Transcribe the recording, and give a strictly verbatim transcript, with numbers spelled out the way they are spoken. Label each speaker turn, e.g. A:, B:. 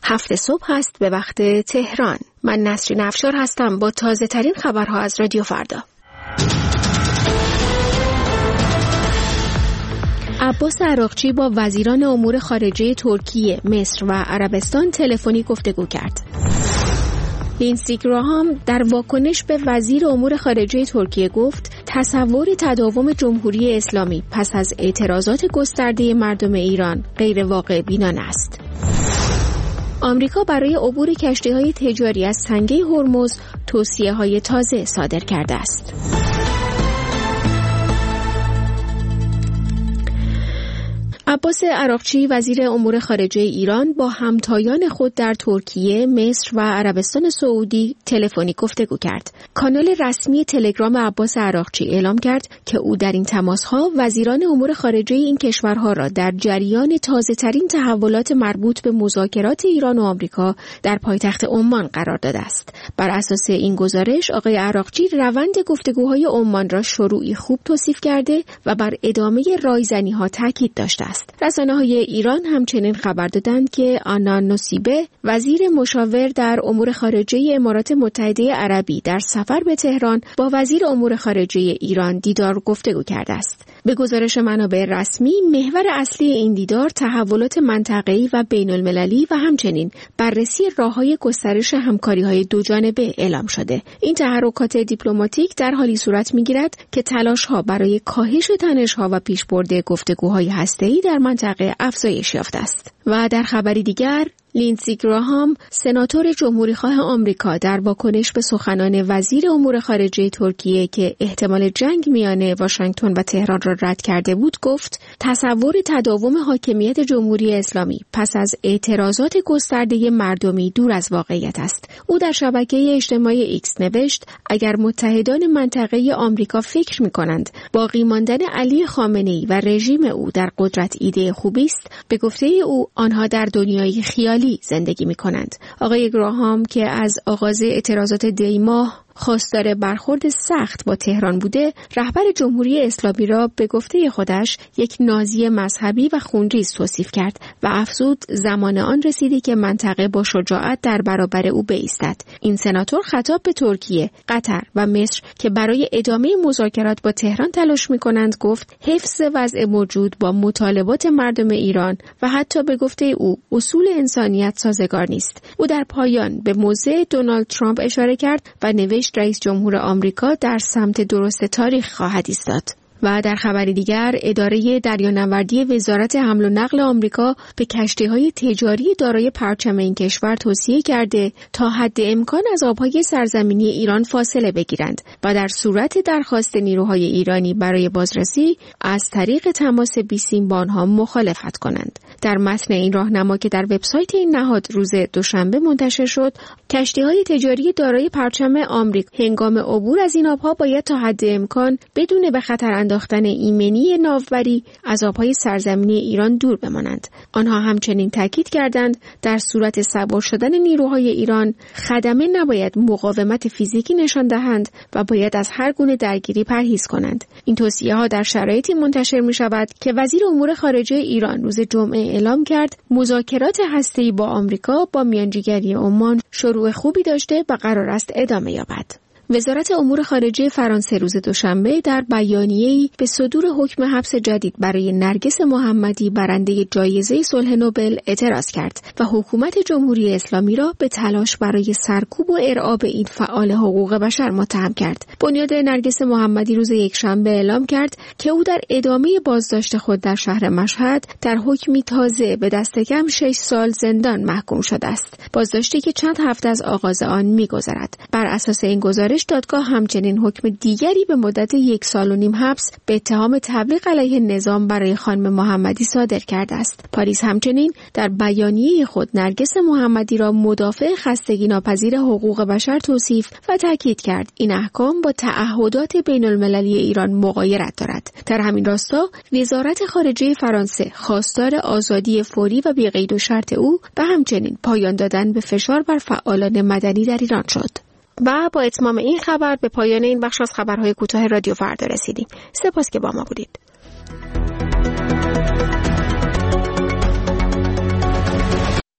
A: هفت صبح است به وقت تهران. من نسرین افشار هستم با تازه ترین خبرها از رادیو فردا. عباس عراقچی با وزیران امور خارجه ترکیه، مصر و عربستان تلفنی گفتگو کرد. لینسی گراهام در واکنش به وزیر امور خارجه ترکیه گفت تصور تداوم جمهوری اسلامی پس از اعتراضات گسترده مردم ایران غیر واقع بینانه است. آمریکا برای عبور کشتی‌های تجاری از تنگه هرمز توصیه‌های تازه صادر کرده است. عباس عراقچی وزیر امور خارجه ایران با همتایان خود در ترکیه، مصر و عربستان سعودی تلفنی گفتگو کرد. کانال رسمی تلگرام عباس عراقچی اعلام کرد که او در این تماس‌ها وزیران امور خارجه این کشورها را در جریان تازه‌ترین تحولات مربوط به مذاکرات ایران و آمریکا در پایتخت عمان قرار داده است. بر اساس این گزارش آقای عراقچی روند گفتگوهای عمان را شروعی خوب توصیف کرده و بر ادامه رایزنی‌ها تاکید داشته است. رسانه‌های ایران همچنین خبر دادند که آنا نصیبه وزیر مشاور در امور خارجه امارات متحده عربی در سفر به تهران با وزیر امور خارجه ایران دیدار گفتگو کرده است. به گزارش منابع رسمی محور اصلی این دیدار تحولات منطقه‌ای و بین‌المللی و همچنین بررسی راه‌های گسترش همکاری‌های دوجانبه اعلام شده. این تحرکات دیپلماتیک در حالی صورت می‌گیرد که تلاش‌ها برای کاهش تنش‌ها و پیشبرد گفتگوهای هسته‌ای در منطقه افزایش یافته است. و در خبری دیگر لینسی گراهام سناتور جمهوری‌خواه آمریکا در واکنش به سخنان وزیر امور خارجه ترکیه که احتمال جنگ میان واشنگتن و تهران را رد کرده بود گفت تصور تداوم حاکمیت جمهوری اسلامی پس از اعتراضات گسترده مردمی دور از واقعیت است. او در شبکه اجتماعی ایکس نوشت اگر متحدان منطقه آمریکا فکر می‌کنند باقی ماندن علی خامنه‌ای و رژیم او در قدرت ایده خوبی است، به گفته او آنها در دنیای خیالی زندگی می کنند. آقای گراهام که از آغاز اعتراضات دی ماه خواستار برخورد سخت با تهران بوده، رهبر جمهوری اسلامی را به گفته خودش یک نازی مذهبی و خونریز توصیف کرد و افزود زمان آن رسیدی که منطقه با شجاعت در برابر او بایستد. این سناتور خطاب به ترکیه، قطر و مصر که برای ادامه مذاکرات با تهران تلاش می‌کنند گفت حفظ وضع موجود با مطالبات مردم ایران و حتی به گفته او اصول انسانیت سازگار نیست. او در پایان به موضع دونالد ترامپ اشاره کرد و نوشت رئیس جمهور آمریکا در سمت درست تاریخ خواهد ایستاد. و در خبری دیگر اداره دریانوردی وزارت حمل و نقل آمریکا به کشتی‌های تجاری دارای پرچم این کشور توصیه کرده تا حد امکان از آب‌های سرزمینی ایران فاصله بگیرند و در صورت درخواست نیروهای ایرانی برای بازرسی از طریق تماس بیسیم با آنها مخالفت کنند. در متن این راهنما که در وبسایت این نهاد روز دوشنبه منتشر شد، کشتی‌های تجاری دارای پرچم آمریکا هنگام عبور از این آب‌ها باید تا حد امکان بدون به خطر انداختن ایمنی ناوبری از آب‌های سرزمینی ایران دور بمانند. آنها همچنین تاکید کردند در صورت سوار شدن نیروهای ایران خدمه نباید مقاومت فیزیکی نشان دهند و باید از هر گونه درگیری پرهیز کنند. این توصیه‌ها در شرایطی منتشر می‌شود که وزیر امور خارجه ایران روز جمعه اعلام کرد مذاکرات هسته‌ای با آمریکا با میانجیگری عمان شروع خوبی داشته و قرار است ادامه یابد. وزارت امور خارجه فرانسه روز دوشنبه در بیانیه‌ای به صدور حکم حبس جدید برای نرگس محمدی برنده جایزه صلح نوبل اعتراض کرد و حکومت جمهوری اسلامی را به تلاش برای سرکوب و ارعاب این فعال حقوق بشر متهم کرد. بنیاد نرگس محمدی روز یکشنبه اعلام کرد که او در ادامه بازداشت خود در شهر مشهد در حکمی تازه به دست کم شش سال زندان محکوم شده است. بازداشتی که چند هفته از آغاز آن می‌گذرد. بر اساس این گزارش دادگاه همچنین حکم دیگری به مدت یک سال و نیم حبس به اتهام تبلیغ علیه نظام برای خانم محمدی صادر کرده است. پاریس همچنین در بیانیه خود نرگس محمدی را مدافع خستگی ناپذیر حقوق بشر توصیف و تاکید کرد این احکام با تعهدات بین المللی ایران مغایرت دارد. در همین راستا وزارت خارجه فرانسه خواستار آزادی فوری و بی قید و شرط او و همچنین پایان دادن به فشار بر فعالان مدنی در ایران شد. و با اتمام این خبر به پایان این بخش از خبرهای کوتاه رادیو فردا رسیدیم. سپاس که با ما بودید.